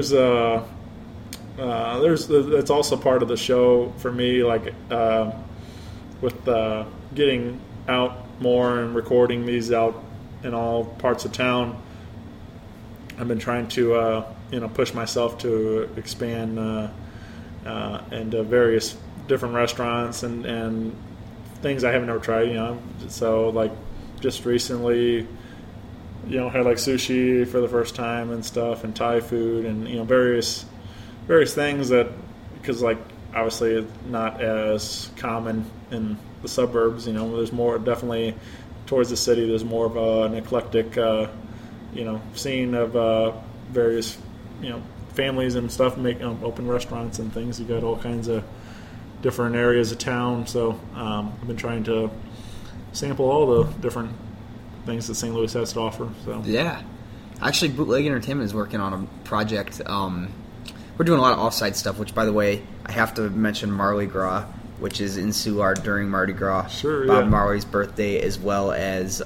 That's also part of the show for me. Like with getting out more and recording these out in all parts of town, I've been trying to push myself to expand into various different restaurants and things I haven't never tried. So like just recently, had like sushi for the first time and stuff, and Thai food, and various things that, because like obviously it's not as common in the suburbs. There's more, definitely towards the city, there's more of an eclectic scene of various families and stuff make open restaurants and things. You got all kinds of different areas of town, so I've been trying to sample all the different things that St. Louis has to offer. So yeah, actually, Bootleg Entertainment is working on a project. We're doing a lot of offsite stuff, which, by the way, I have to mention Marley Gras, which is in Soulard during Mardi Gras. Sure, Bob Marley's birthday, as well as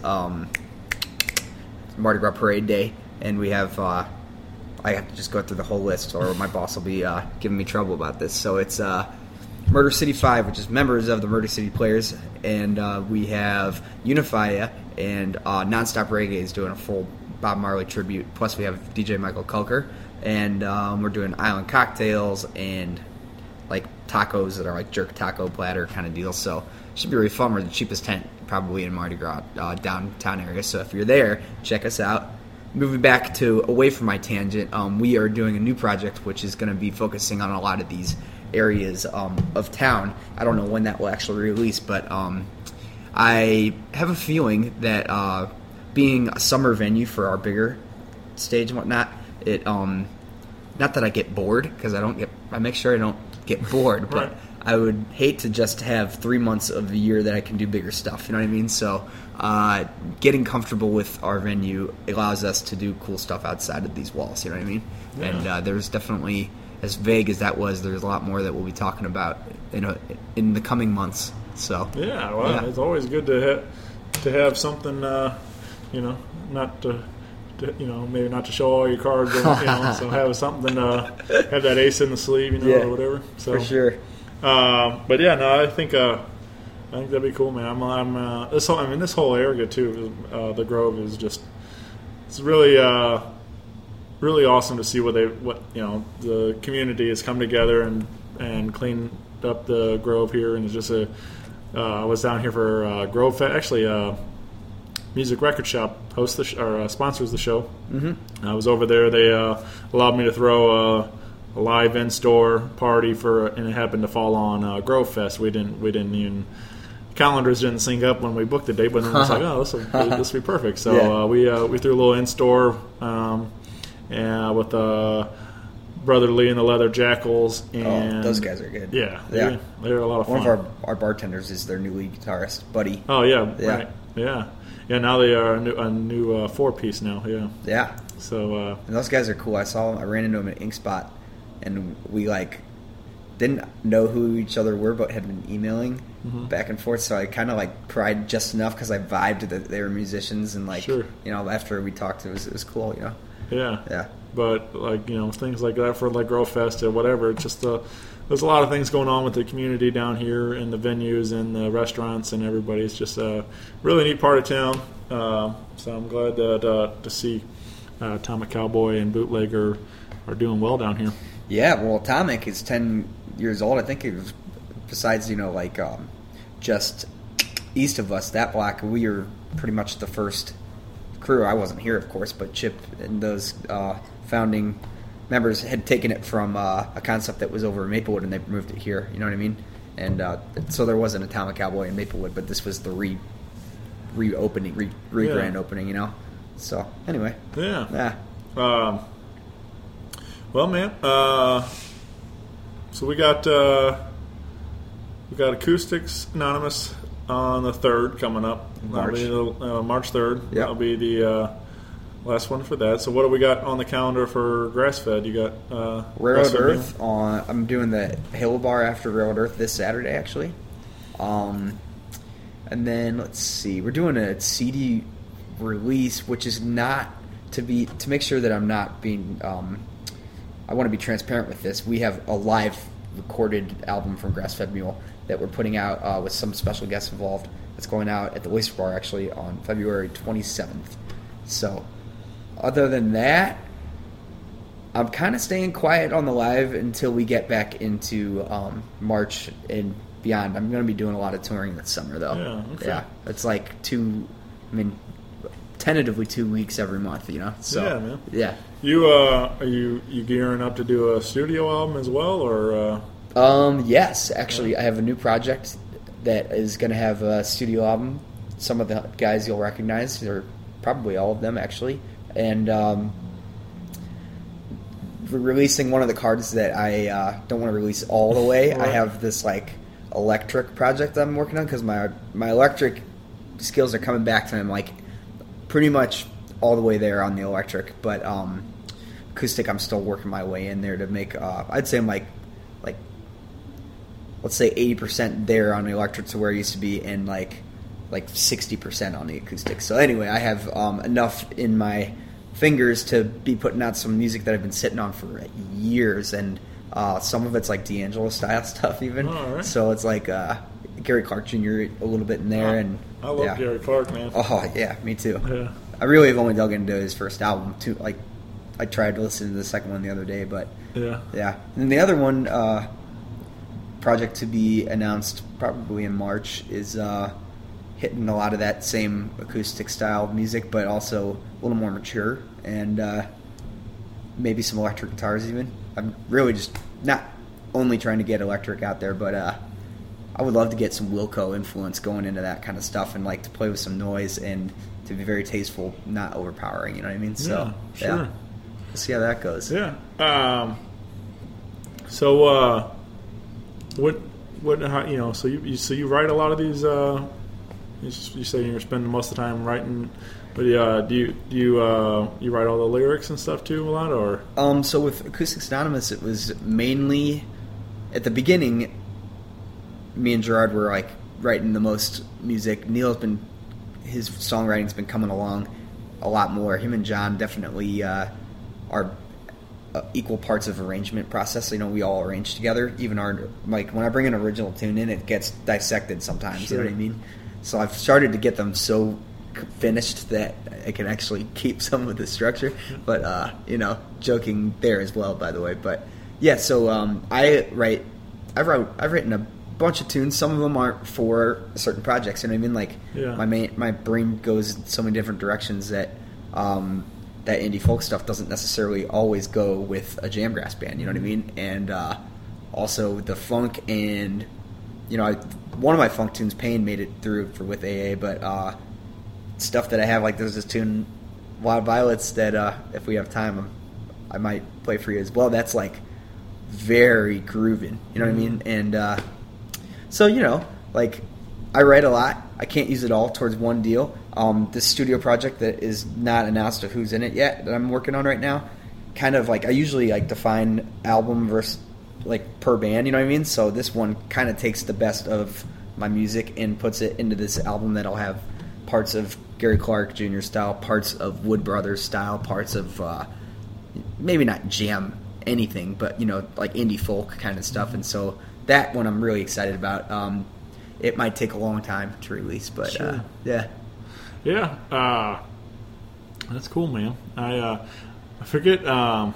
Mardi Gras Parade Day. And we have, I have to just go through the whole list, or my boss will be giving me trouble about this. So it's Murder City 5, which is members of the Murder City Players. And we have Unifia, and Nonstop Reggae is doing a full Bob Marley tribute. Plus we have DJ Michael Culker. And we're doing island cocktails and like tacos that are like jerk taco platter kind of deals. So it should be really fun. We're the cheapest tent probably in Mardi Gras downtown area. So if you're there, check us out. Moving back to away from my tangent, we are doing a new project which is going to be focusing on a lot of these areas of town. I don't know when that will actually release, but I have a feeling that being a summer venue for our bigger stage and whatnot, it not that I get bored, because I make sure I don't get bored, but right. I would hate to just have 3 months of the year that I can do bigger stuff, you know what I mean? So getting comfortable with our venue allows us to do cool stuff outside of these walls, you know what I mean? Yeah. And there's definitely, as vague as that was, there's a lot more that we'll be talking about in the coming months. So It's always good to have something, not to maybe not to show all your cards, or, so have something, have that ace in the sleeve, or whatever. So, for sure. But yeah, no, I think that'd be cool, man. This whole area too, the Grove is just, it's really, really awesome to see what the community has come together and cleaned up the Grove here, and it's just I was down here for Grove Fest, actually. Music Record Shop hosts sponsors the show. Mm-hmm. I was over there. They allowed me to throw a live in-store party and it happened to fall on Grove Fest. We didn't even, calendars didn't sync up when we booked the date, but then it was like, this will be perfect. So we threw a little in-store and with Brother Lee and the Leather Jackals. And those guys are good. Yeah, Yeah. they're a lot of fun. One of our bartenders is their new lead guitarist, Buddy. Oh yeah, Yeah. right. Yeah. Now they are a new 4-piece now. Yeah. Yeah. So And those guys are cool. I ran into them at Ink Spot, and we didn't know who each other were, but had been emailing back and forth. So I kind of cried just enough because I vibed that they were musicians, and Sure. after we talked, it was cool. yeah. Yeah. But things like that for Grow Fest or whatever. It's just there's a lot of things going on with the community down here, and the venues and the restaurants and everybody. It's just a really neat part of town. So I'm glad that to see Atomic Cowboy and Bootlegger are doing well down here. Yeah, well, Atomic is 10 years old. I think it was, besides, just east of us, that block, we were pretty much the first crew. I wasn't here, of course, but Chip and those founding members had taken it from a concept that was over in Maplewood, and they moved it here, you know what I mean? And so there was an Atomic Cowboy in Maplewood, but this was the reopening, grand opening, So, anyway. Yeah. Yeah. Well, man, so we got Acoustics Anonymous on the 3rd coming up. March. That'll be March 3rd. Yeah. That'll be the last one for that. So what do we got on the calendar for Grass-Fed? You got Railroad Grass-Fed Earth. I'm doing the Halo Bar after Railroad Earth this Saturday, actually. And then let's see, we're doing a CD release, which is not to make sure that I'm not being. I want to be transparent with this. We have a live recorded album from Grass-Fed Mule that we're putting out with some special guests involved. It's going out at the Oyster Bar actually on February 27th. So, other than that, I'm kind of staying quiet on the live until we get back into March and beyond. I'm going to be doing a lot of touring this summer, though. Yeah, okay. Yeah, it's like tentatively 2 weeks every month, So, yeah, man. Yeah. You are you gearing up to do a studio album as well, or? Yes, actually, I have a new project that is going to have a studio album. Some of the guys you'll recognize, or probably all of them, actually. And we're releasing one of the cards that I don't want to release all the way. Right. I have this electric project that I'm working on because my electric skills are coming back to me. I'm pretty much all the way there on the electric, but acoustic, I'm still working my way in there to make. I'd say I'm let's say 80% there on the electric to where I used to be, and like 60% on the acoustic. So anyway, I have enough in my fingers to be putting out some music that I've been sitting on for years, and some of it's D'Angelo style stuff even. Oh, right. So it's Gary Clark Jr. a little bit in there, and I love Gary Clark, man. Oh yeah, me too. Yeah. I really have only dug into his first album too. I tried to listen to the second one the other day, but yeah. And the other one, project to be announced probably in March, is hitting a lot of that same acoustic style music, but also a little more mature, and maybe some electric guitars even. I'm really just not only trying to get electric out there, but I would love to get some Wilco influence going into that kind of stuff, and to play with some noise and to be very tasteful, not overpowering. You know what I mean? So sure. yeah. We'll see how that goes. Yeah. So how, so you write a lot of these. You say you're spending most of the time writing, but do you write all the lyrics and stuff too a lot, or? So with Acoustics Anonymous, it was mainly at the beginning. Me and Gerard were writing the most music. His songwriting's been coming along a lot more. Him and John definitely are equal parts of arrangement process. We all arrange together. Even when I bring an original tune in, it gets dissected sometimes. Sure. You know what I mean? So I've started to get them so finished that I can actually keep some of the structure. But joking there as well, by the way. But yeah, so I've written a bunch of tunes. Some of them aren't for certain projects. You know what I mean? My brain goes in so many different directions that that indie folk stuff doesn't necessarily always go with a Jamgrass band. You know what I mean? And also the funk, and one of my funk tunes, Pain, made it through with AA. But stuff that I have, there's this tune, Wild Violets, that if we have time, I might play for you as well. That's like very grooving, you know what I mean? And so, you know, like I write a lot. I can't use it all towards one deal. This studio project that is not announced of who's in it yet that I'm working on right now, kind of like I usually like define album versus like per band, you know what I mean? So this one kind of takes the best of my music and puts it into this album that'll have parts of Gary Clark Jr. style, parts of Wood Brothers style, parts of maybe not jam anything, but you know, like indie folk kind of stuff. And so that one I'm really excited about. It might take a long time to release, but Sure. Yeah. That's cool, man. I forget. I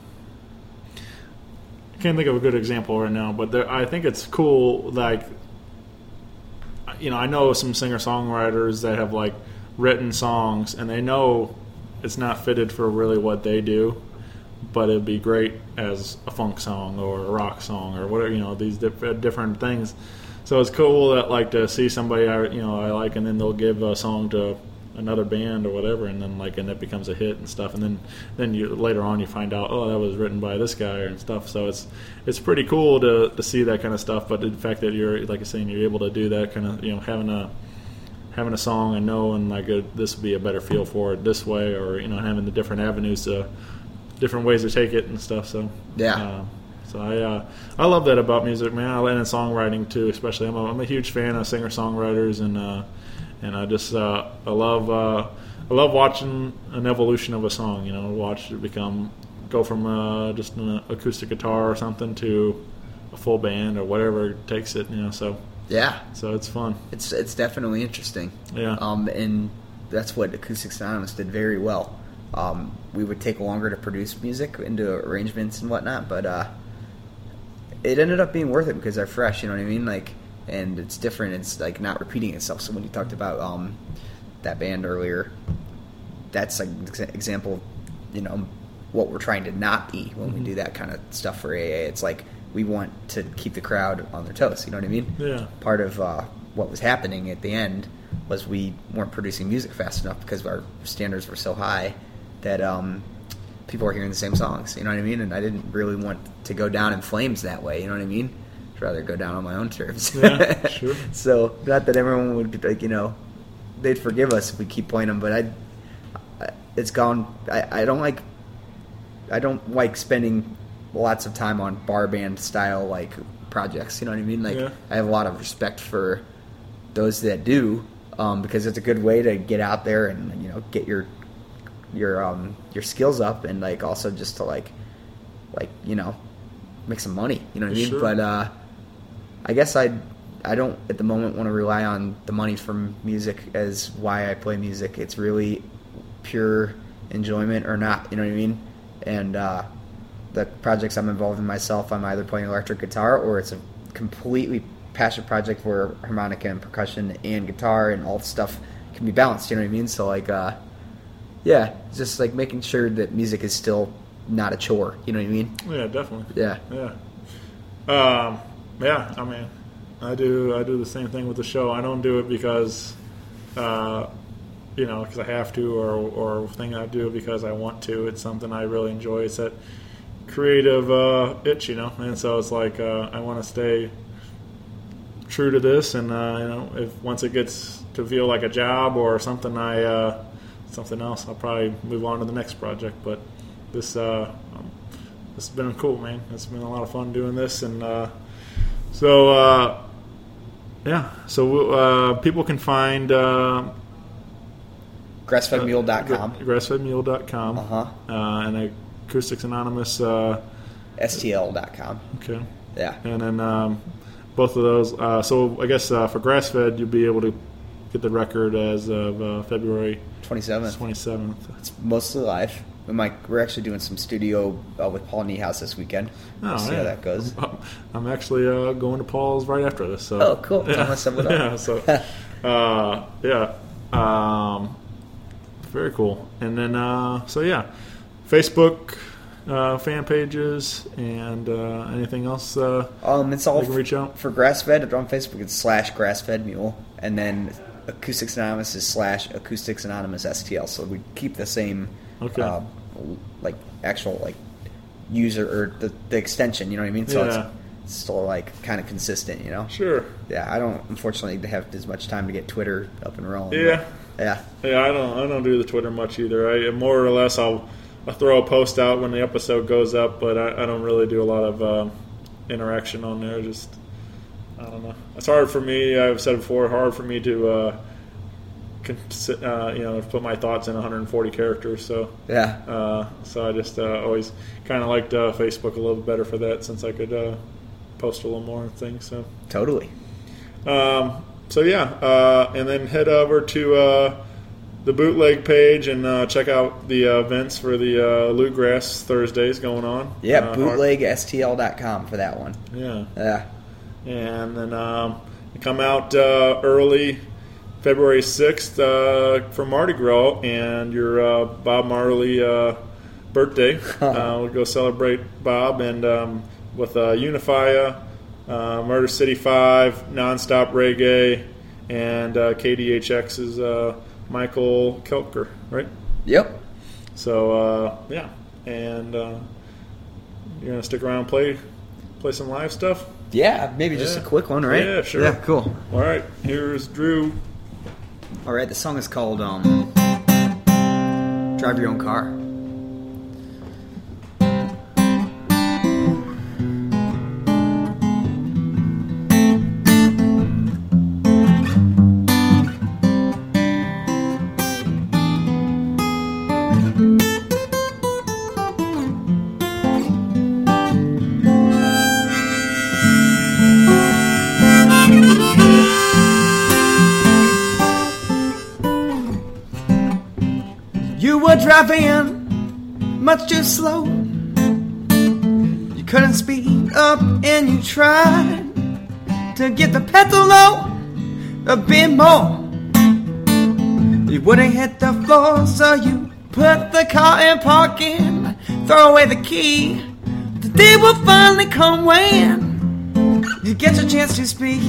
can't think of a good example right now, but I think it's cool. Like, you know, I know some singer-songwriters that have like written songs, and they know it's not fitted for really what they do, but it'd be great as a funk song or a rock song or whatever. You know, these different things. So it's cool that like to see somebody I like, and then they'll give a song to another band or whatever, and then like and it becomes a hit and stuff, and then you later on you find out, oh, that was written by this guy and stuff. So it's pretty cool to see that kind of stuff. But the fact that you're like you're saying you're able to do that kind of, you know, having a song and knowing like this would be a better feel for it this way, or you know, having the different avenues different ways to take it and stuff. So Yeah. So I love that about music, man. I like in songwriting too, especially. I'm a huge fan of singer-songwriters, and I just I love watching an evolution of a song. You know, watch it go from just an acoustic guitar or something to a full band or whatever it takes it. You know, so it's fun. It's definitely interesting. Yeah. And that's what Acoustics Anonymous did very well. We would take longer to produce music into arrangements and whatnot, but it ended up being worth it because they're fresh, you know what I mean? Like, and it's different. It's like not repeating itself. So when you talked about that band earlier, that's like an example of, you know, what we're trying to not be when we do that kind of stuff for AA. It's like we want to keep the crowd on their toes, you know what I mean? Yeah. Part of what was happening at the end was we weren't producing music fast enough because our standards were so high that people were hearing the same songs, you know what I mean? And I didn't really want to go down in flames that way, you know what I mean? I'd rather go down on my own terms. Yeah, sure. So, not that everyone would, like, you know, they'd forgive us if we keep playing them, but it's gone. I don't like spending lots of time on bar band style, like, projects, you know what I mean? Like, Yeah. I have a lot of respect for those that do, because it's a good way to get out there and, you know, get your skills up, and like also just to like you know, make some money, you know what I mean? Sure. But I guess I don't at the moment want to rely on the money from music as why I play music. It's really pure enjoyment or not, you know what I mean? And the projects I'm involved in myself, I'm either playing electric guitar or it's a completely passion project where harmonica and percussion and guitar and all the stuff can be balanced, you know what I mean? So like yeah, just like making sure that music is still not a chore. You know what I mean? Yeah, definitely. Yeah. Yeah. I mean, I do the same thing with the show. I don't do it because, you know, because I have to, or thing I do because I want to. It's something I really enjoy. It's that creative itch, you know. And so it's like I want to stay true to this, and you know, if once it gets to feel like a job or something, something else, I'll probably move on to the next project. But this has been cool, man. It's been a lot of fun doing this, and so people can find Grassfedmule.com. Grassfedmule.com. And Acoustics Anonymous. STL.com. Okay. Yeah. And then both of those. So I guess for Grassfed, you'll be able to get the record as of February 27th. It's mostly live. We're actually doing some studio with Paul Niehaus this weekend. We'll see how that goes. I'm actually going to Paul's right after this. So. Oh, cool. Tell us something up. Yeah, so, very cool. And then, Facebook fan pages and anything else It's all you can reach out? for Grassfed. On Facebook, it's /GrassFedMule. And then Acoustics Anonymous is /Acoustics Anonymous STL. So we keep the same like actual like user or the extension. You know what I mean? So Yeah. it's still like kind of consistent. You know? Sure. Yeah. I don't unfortunately have as much time to get Twitter up and rolling. Yeah. But, yeah. Yeah, I don't do the Twitter much either. I more or less I'll throw a post out when the episode goes up, but I don't really do a lot of interaction on there. Just I don't know. It's hard for me. I've said before, hard for me to put my thoughts in 140 characters. So Yeah. so I just always kind of liked Facebook a little bit better for that, since I could post a little more and things. So Totally. so yeah, and then head over to the Bootleg page and check out the events for the Bluegrass Thursdays going on. Yeah. BootlegSTL.com for that one. Yeah. Yeah. And then you come out early February 6th for Mardi Gras and your Bob Marley birthday. We'll go celebrate Bob and with Unifia, Murder City 5, Nonstop Reggae, and KDHX's Michael Kelker, right? Yep. So, yeah. And you're going to stick around and play some live stuff? Yeah. Maybe just Yeah. a quick one, right? Yeah, sure. Yeah. Cool. All right, here's Drew. All right. The song is called "Drive Your Own Car." You were driving much too slow. You couldn't speed up and you tried to get the pedal low a bit more. You wouldn't hit the floor, so you put the car in parking, throw away the key. The day will finally come when you get your chance to speak.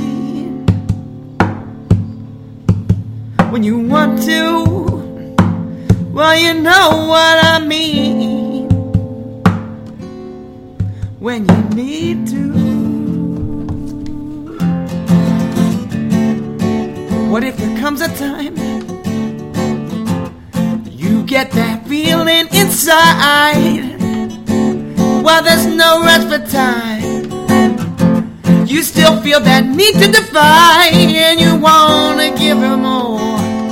When you want to, well, you know what I mean. When you need to. What if there comes a time you get that feeling inside? Well, there's no rest for time. You still feel that need to defy, and you wanna give her more.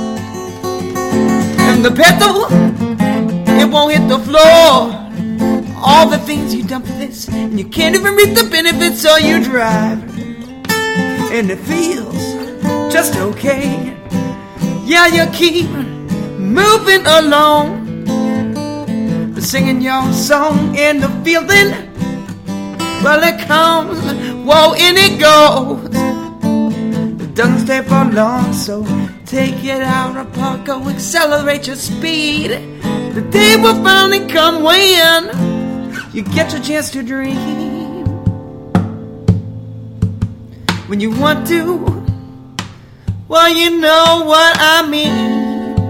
And the pedal, it won't hit the floor. All the things you done for this, and you can't even reap the benefits, so you drive. And it feels just okay. Yeah, you keep moving along, singing your song, and the feeling, well, it comes, whoa, and it goes. It doesn't stay for long, so take it out of park, go accelerate your speed. The day will finally come when you get your chance to dream. When you want to, well, you know what I mean.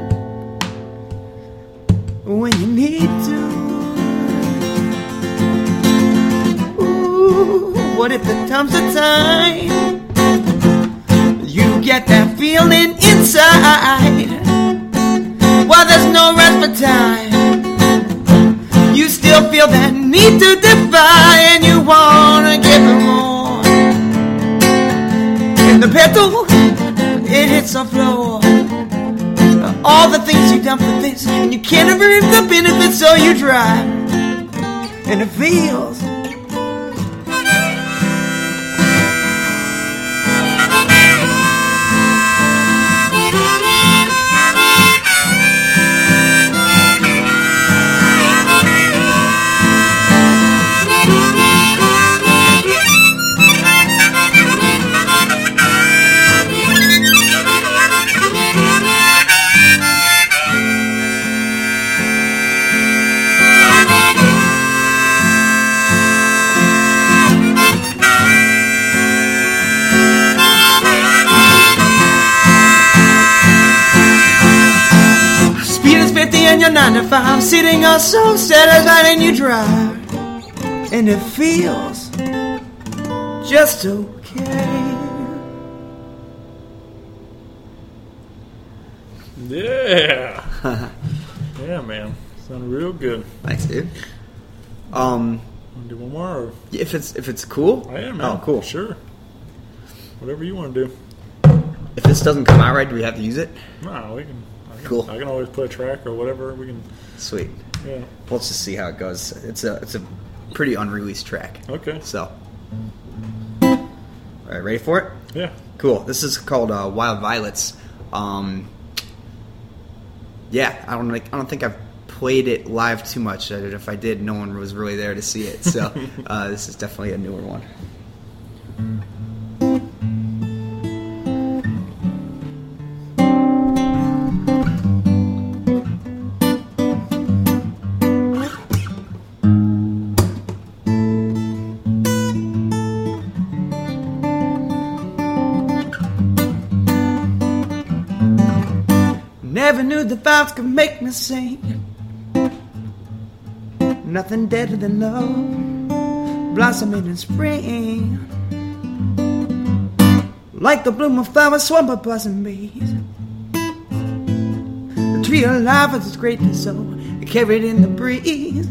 When you need to. Ooh, what if there comes a time you get that feeling inside? Well, there's no rest for time. You still feel that need to defy, and you wanna give it more. And the pedal, it hits the floor. All the things you've done for this, and you can't ever reap the benefits, so you drive. And it feels your 9 to 5, sitting on so satisfied, and you drive, and it feels just okay. Yeah. Yeah, man. Sounded real good. Thanks, dude. Wanna do one more? Or? If it's cool. I am, man. Oh, cool. Sure. Whatever you want to do. If this doesn't come out right, do we have to use it? No, we can. Cool. I can always put a track or whatever. We can. Sweet. Yeah. Let's just see how it goes. It's a pretty unreleased track. Okay. So, all right, ready for it? Yeah. Cool. This is called Wild Violets. Yeah, I don't think I've played it live too much. If I did, no one was really there to see it. So this is definitely a newer one. Never knew the vibes could make me sing. Nothing deader than love, blossoming in spring. Like the bloom of flowers, swamp of buzzing bees. The tree of life is its greatness, so carried in the breeze.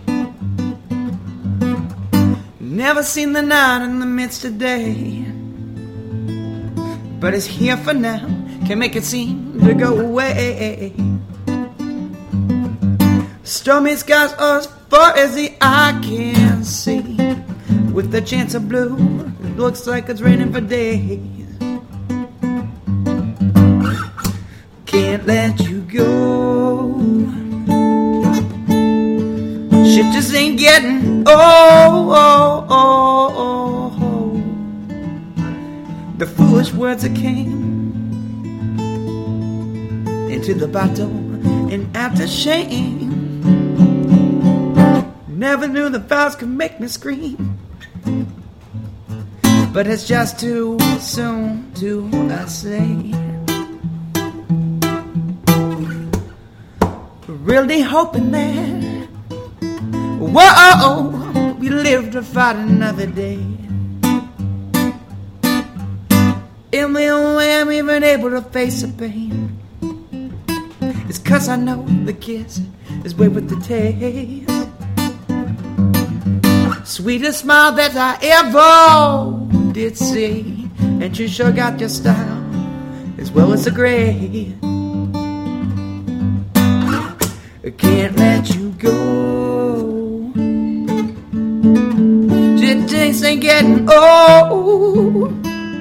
Never seen the night in the midst of day, but it's here for now. Can't make it seem to go away. Stormy skies are as far as the eye can see. With the chance of blue, it looks like it's raining for days. Can't let you go. Shit just ain't getting the foolish words that came into the bottle and after shame. Never knew the vows could make me scream, but it's just too soon to say. Really hoping that, whoa, we live to fight another day. And the only way I'm even able to face the pain is 'cause I know the kiss is way with the taste. Sweetest smile that I ever did see, and you sure got your style as well as the grace. I can't let you go. Just ain't getting old.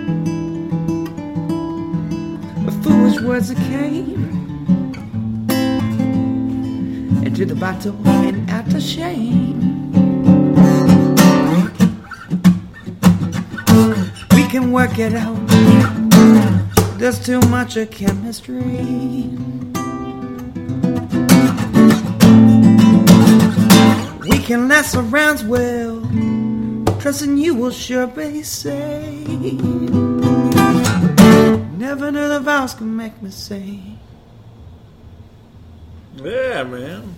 The foolish words that came into the bottle and after shame. We can work it out. There's too much of chemistry. We can last around well. Trusting you will sure be safe. Never knew the vows could make me say. Yeah, man.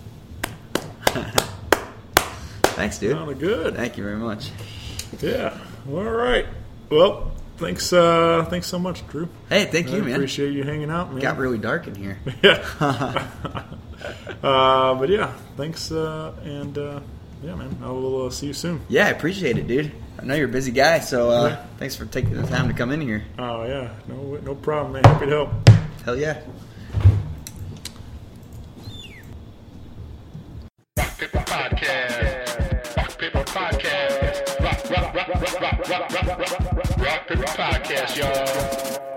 Thanks, dude. Sounded good. Thank you very much. Yeah. All right. Well, thanks so much, Drew. Hey, thank you, I man. appreciate you hanging out, man. It got really dark in here. Yeah. But yeah, thanks, and yeah, man, I will see you soon. Yeah, I appreciate it, dude. I know you're a busy guy, so thanks for taking the time to come in here. Oh yeah, no problem, man. Happy to help. Hell yeah. Rock Paper Podcast. Rock Paper Podcast. Rock Paper Podcast, y'all.